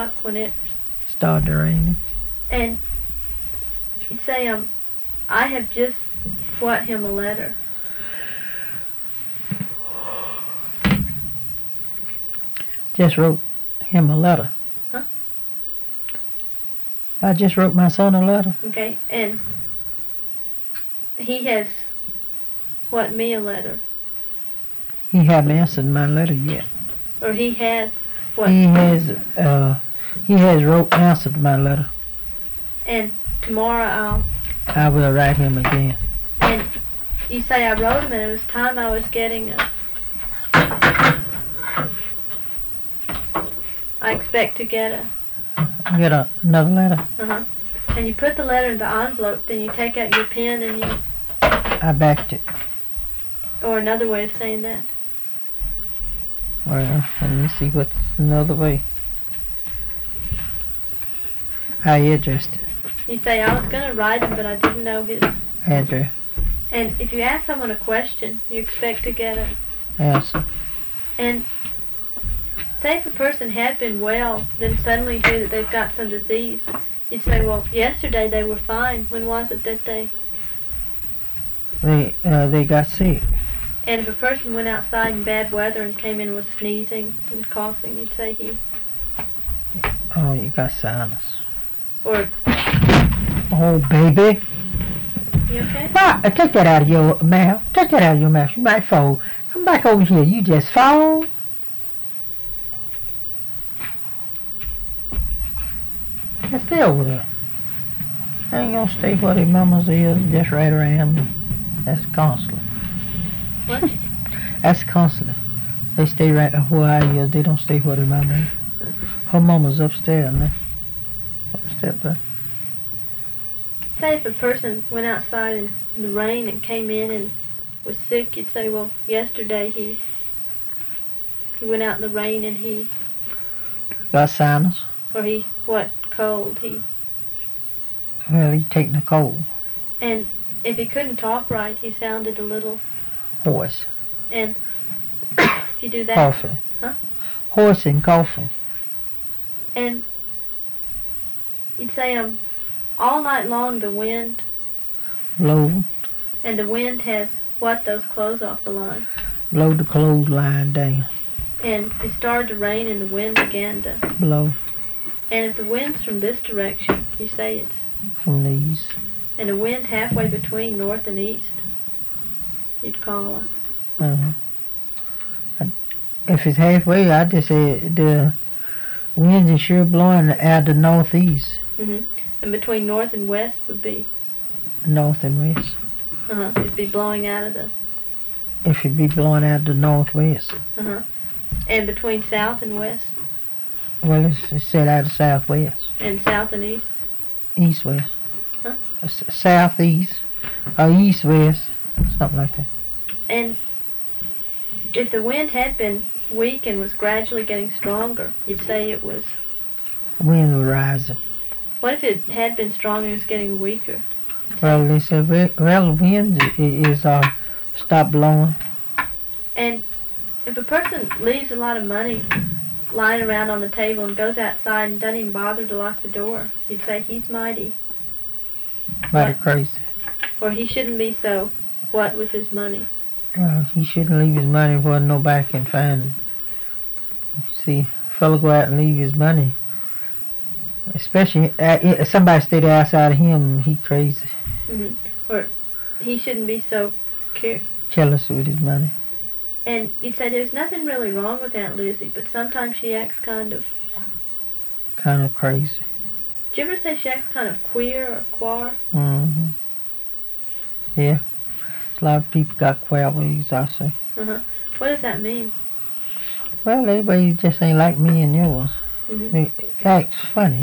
o'clock when it started raining. And you'd say, I have just what him a letter. Just wrote him a letter. Huh? I just wrote my son a letter. Okay, and he has what me a letter. He haven't answered my letter yet. Or he has what? He has answered my letter. And tomorrow I will write him again. And you say I wrote him, and it was time I was getting I expect to get another letter. And you put the letter in the envelope, then you take out your pen and you... I backed it. Or another way of saying that. Well, let me see what's another way. I addressed it. You say, I was going to write him, but I didn't know his... Address. And if you ask someone a question, you expect to get an answer. And say if a person had been well, then suddenly you hear that they've got some disease. You'd say, well, yesterday they were fine. When was it that they got sick? And if a person went outside in bad weather and came in with sneezing and coughing, you'd say he... Oh, you got sinus. Or... Oh, baby. You okay? Take that out of your mouth. Take that out of your mouth. You might fall. Come back over here. You just fall. Let's stay over there. I ain't gonna stay where their mamas is, just right around. That's constantly. What? That's constantly. They stay right where I is. They don't stay where their mama is. Her mama's upstairs now. Upstairs, bro. Say if a person went outside in the rain and came in and was sick, you'd say, well, yesterday he went out in the rain and he... Got sinus. Or he, what, cold, Well, he taking a cold. And if he couldn't talk right, he sounded a little... Hoarse. And if you do that... Coughing. Huh? Hoarse and coughing. And you'd say, all night long the wind... Blow. And the wind has what, those clothes off the line? Blow the clothesline down. And it started to rain and the wind began to... Blow. And if the wind's from this direction, you say it's... From the east. And the wind halfway between north and east, you'd call it. If it's halfway, I just say the wind is sure blowing out the northeast. And between north and west would be? North and west. It'd be blowing out of the... If it'd be blowing out the northwest. And between south and west? Well, it's set out of southwest. And south and east? East-west. Huh? Southeast. Or east-west. Something like that. And if the wind had been weak and was gradually getting stronger, you'd say it was... Wind was rising. What if it had been strong and was getting weaker? Well, they said, well, the wind is stopped blowing. And if a person leaves a lot of money lying around on the table and goes outside and doesn't even bother to lock the door, you'd say he's mighty Crazy. Or he shouldn't be so what with his money. Well, he shouldn't leave his money where nobody can find him. See, a fellow go out and leave his money. Especially if somebody stayed outside of him, he crazy. Or he shouldn't be so jealous with his money. And you'd say there's nothing really wrong with Aunt Lizzie, but sometimes she acts kind of crazy. Did you ever say she acts kind of queer or quar? Yeah. A lot of people got queer ways, I say. What does that mean? Well, everybody just ain't like me and yours. They act funny.